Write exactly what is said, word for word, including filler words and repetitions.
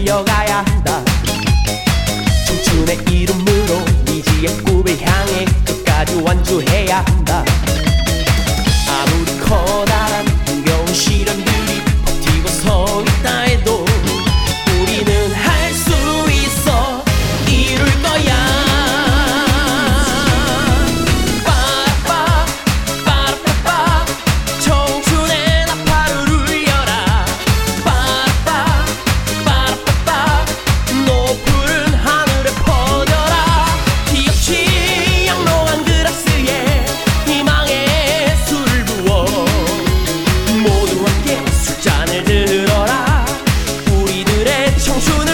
달려가야 한다. 청춘의 이름으로 미지의 꿈을 향해 끝까지 완주해야 한다. 아무리 커다란 힘겨운 시련들이 버티고 서 있다 해도 우리는 할 수 있어, 이룰 거야. 빠빠 빠라빠빠 청춘의 나팔을 울려라. 빠빠 빠라빠빠 높은 하늘에 퍼져라. 기억치 양로한 그라스에 희망의 술을 부어 모두 함께 술잔을 들어라. 우리들의 청춘